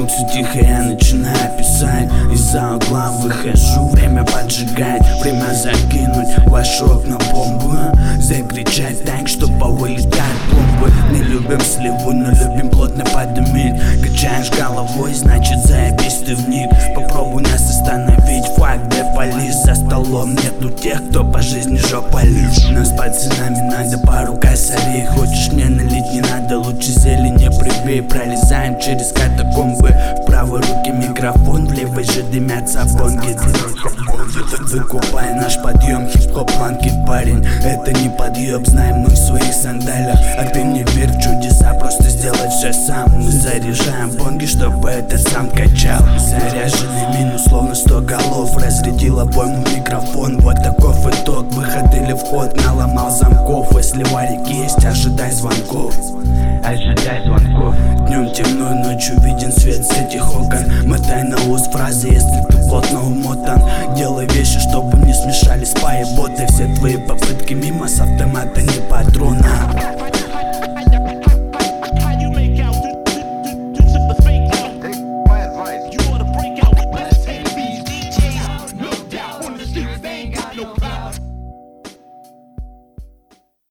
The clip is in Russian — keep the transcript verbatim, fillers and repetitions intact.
Вокруг все тихо, я начинаю писать. Из-за угла выхожу, время поджигать. Время закинуть в ваши окна бомбы. Закричать так, что повылетают пломбы. Не любим сливу, но любим плотно подымить. Качаешь головой, значит заебись ты вник. Попробуй нас остановить, факт деполис. За столом нету тех, кто по жизни жопа лишь. Нас пацанами надо пару косарей. Хочешь мне налить, не надо, лучше зелень не прибей. Пролезаем через катакомбы. В правой руке микрофон, в левой же дымятся бонги. Выкупай наш подъем, хип-хоп, ланки, парень. Это не подъеб, знаем мы в своих сандалях. А ты не верь в чудеса, просто сделай все сам. Мы заряжаем бонги, чтобы это сам качал. Заряженный минус, словно сто голов. Разрядил обойму микрофон, вот таков итог. Выход или вход, наломал замков. Если варик есть, ожидай звонков. Ожидай звонков. Днем темно, ночью виден свет с этих окон. Мотай на уст фразы, если ты плотно умотан. Делай вещи, чтобы не смешались поеботы. Все твои попытки мимо с автомата не по